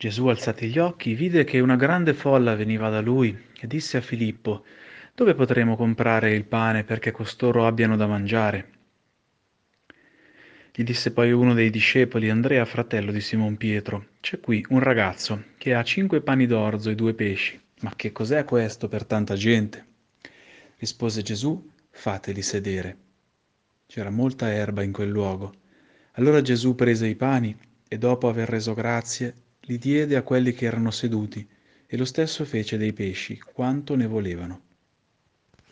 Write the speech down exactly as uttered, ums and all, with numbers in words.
Gesù, alzati gli occhi, vide che una grande folla veniva da lui e disse a Filippo: Dove potremo comprare il pane perché costoro abbiano da mangiare? Gli disse poi uno dei discepoli, Andrea, fratello di Simon Pietro: C'è qui un ragazzo che ha cinque pani d'orzo e due pesci. Ma che cos'è questo per tanta gente? Rispose Gesù: Fateli sedere. C'era molta erba in quel luogo. Allora Gesù prese i pani e dopo aver reso grazie, li diede a quelli che erano seduti, e lo stesso fece dei pesci, quanto ne volevano.